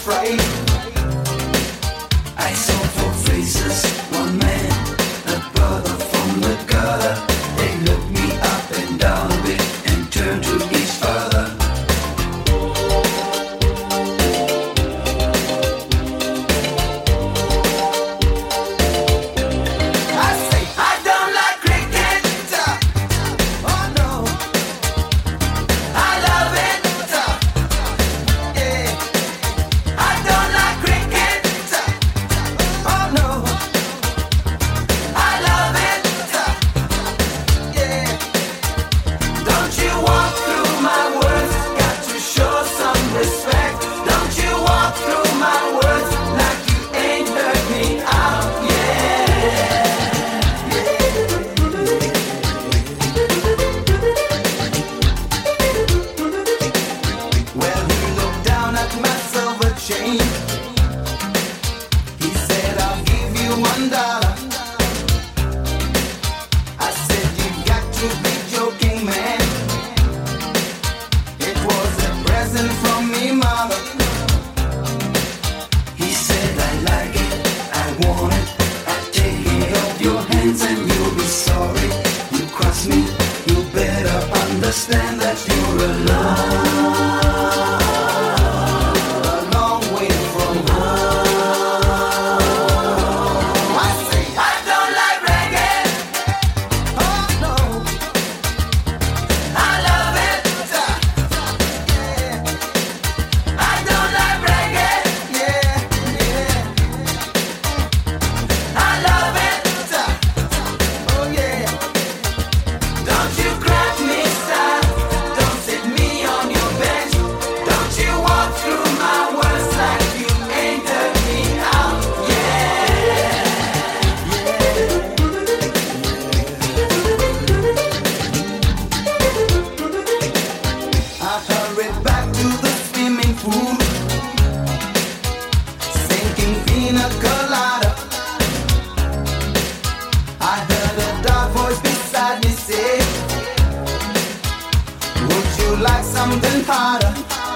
afraid. I saw four faces, one man, a brother from the gutter. They looked me up and down a bit and turned to each other. I say, I don't like cricket. Oh no, I love it. Yeah, I don't like cricket. Oh no, I love it. Yeah, don't you walk through my words? Got to show some respect. Don't you walk through my words like you ain't heard me out. Well, he looked down at my silver chain. He said, I'll give you $1. I said, you got to be joking, man. It was a present from me, mother. He said, I like it, I want it. I'll take it off your hands and you'll be sorry. You cross me, you better understand that you're alone. A long way from home. I say, I don't like reggae. Oh no, I love it. Yeah, I don't like reggae. Yeah, yeah, I love it. Oh yeah, don't you grab me, sir. Don't sit me on your bench. Don't you walk through my words like you ain't heard me out. I hurried back to the swimming pool, sinking pina colada. I heard a dark voice beside me say, would you like something harder?